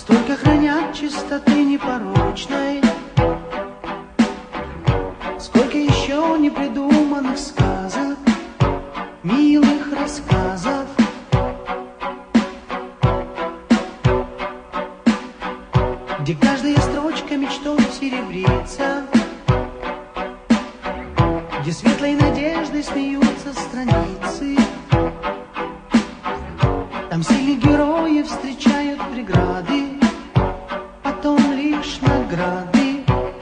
Столько хранят чистоты непорочной, сколько еще непридуманных сказок, милых рассказов. Где каждая строчка мечтой серебрится, где светлой надеждой смеются страницы. Там сильных героев встречают преграды, потом лишь награды.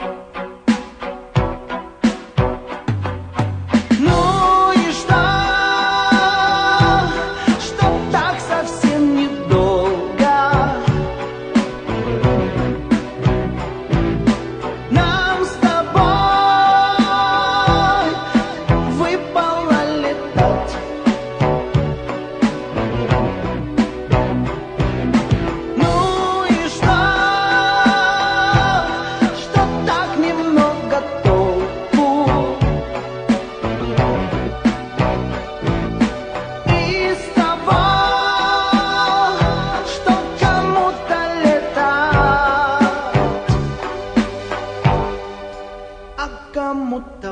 Ну и что так совсем недолго нам с тобой выпало летать. Ну и что так немного толку из того, что кому-то летать, а кому-то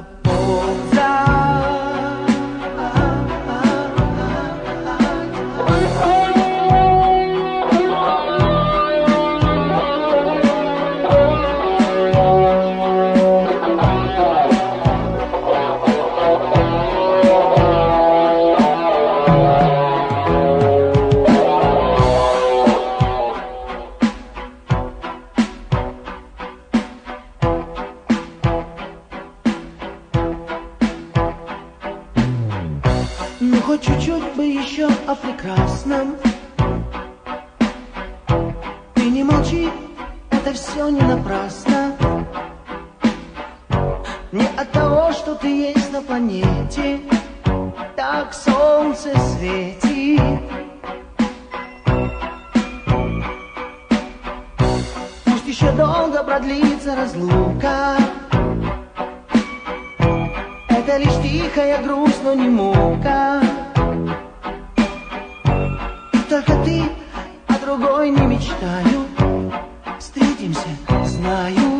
ну хоть чуть-чуть бы еще о прекрасном. Ты не молчи, это все не напрасно. Не от того, что ты есть на планете, так солнце светит. Пусть еще долго продлится разлука, это лишь тихая грусть, но не мука. И только ты, а другой не мечтаю. Встретимся, знаю.